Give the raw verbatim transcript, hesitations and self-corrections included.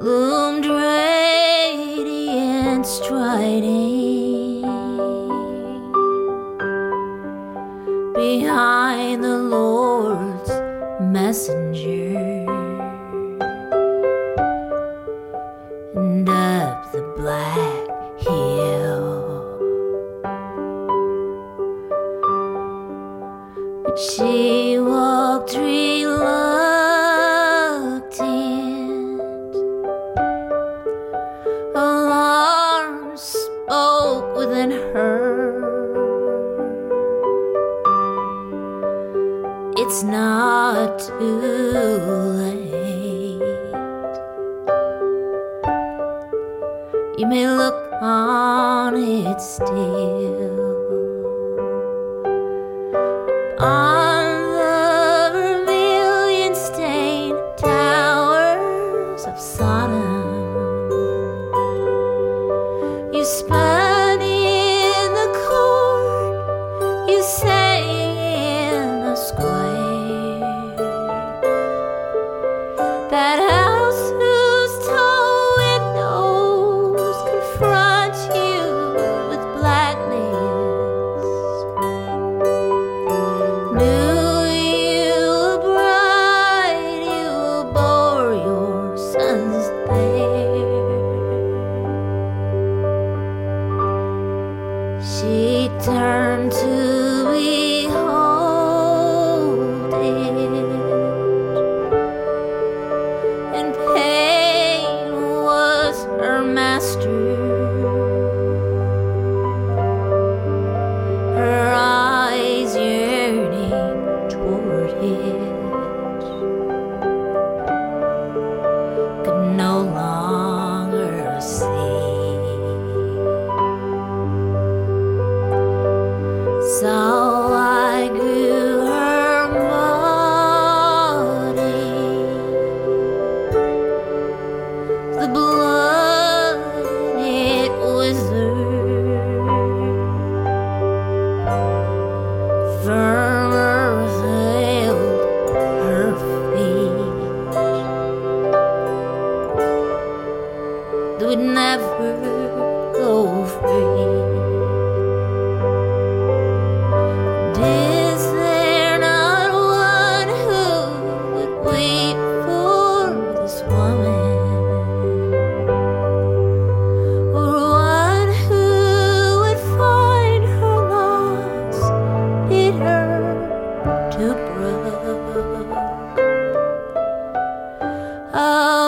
loomed radiant, striding behind the Lord's messenger, and up the black hill but she walked reluctant. Alarm spoke within her. It's not too late. You may look on it still. On the vermilion-stained towers of Sodom, you spun in the court, you sang in the square. That house whose tall windows confront you with blackness knew you a bride, you bore your sons there. She turned to behold it, and pain was her master. Her eyes yearning toward it could no longer see. So I grew her body, the blood it withered, firmer held her feet that would never go free. Is there not one who would weep for this woman, or one who would find her loss bitter to brook? Oh,